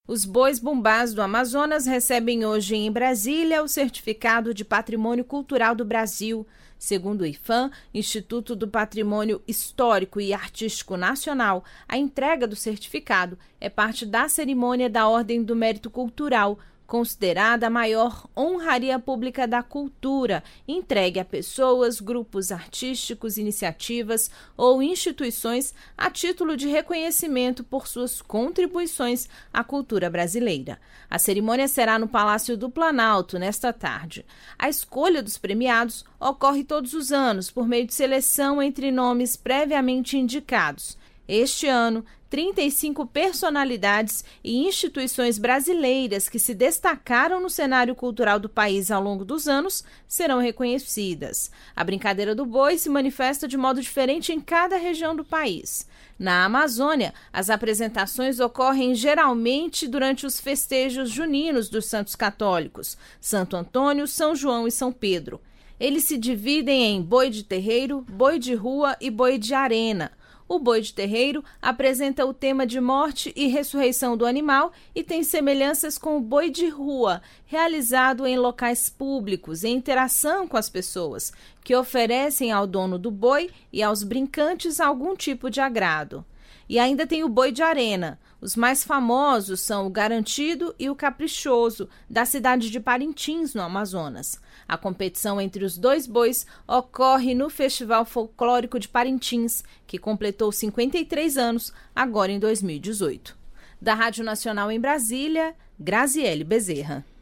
Os bois bumbás do Amazonas recebem hoje em Brasília o certificado de Patrimônio Cultural do Brasil. Segundo o IPHAN, Instituto do Patrimônio Histórico e Artístico Nacional, a entrega do certificado é parte da cerimônia da Ordem do Mérito Cultural, considerada a maior honraria pública da cultura, entregue a pessoas, grupos artísticos, iniciativas ou instituições a título de reconhecimento por suas contribuições à cultura brasileira. A cerimônia será no Palácio do Planalto nesta tarde. A escolha dos premiados ocorre todos os anos por meio de seleção entre nomes previamente indicados. Este ano, 35 personalidades e instituições brasileiras que se destacaram no cenário cultural do país ao longo dos anos serão reconhecidas. A brincadeira do boi se manifesta de modo diferente em cada região do país. Na Amazônia, as apresentações ocorrem geralmente durante os festejos juninos dos santos católicos, Santo Antônio, São João e São Pedro. Eles se dividem em boi de terreiro, boi de rua e boi de arena. O boi de terreiro apresenta o tema de morte e ressurreição do animal e tem semelhanças com o boi de rua, realizado em locais públicos, em interação com as pessoas, que oferecem ao dono do boi e aos brincantes algum tipo de agrado. E ainda tem o boi de arena. Os mais famosos são o Garantido e o Caprichoso, da cidade de Parintins, no Amazonas. A competição entre os dois bois ocorre no Festival Folclórico de Parintins, que completou 53 anos, agora em 2018. Da Rádio Nacional em Brasília, Graziele Bezerra.